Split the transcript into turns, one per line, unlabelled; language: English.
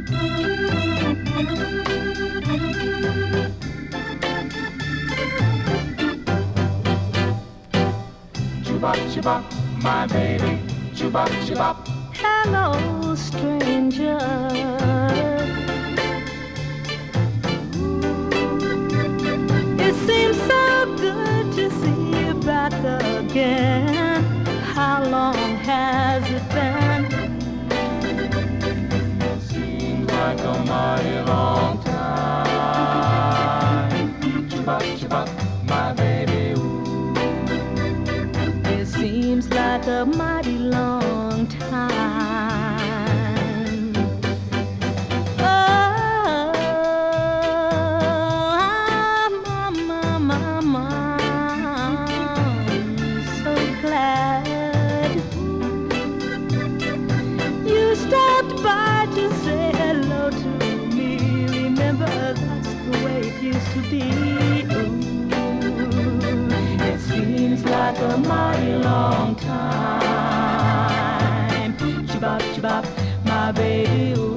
Chubop, chubop, my baby. Chubop, chubop.
Hello, stranger. It seems so good to see you back again. How long has it been?
Seems like a mighty long time. Chubop, chubop, my baby. Ooh.
It seems like a mighty long time. Oh, I'm so glad you stopped by to say hello to me. Remember, that's the way it used to be. Ooh, it seems like a mighty long time. Chibop, chibop, my baby. Ooh.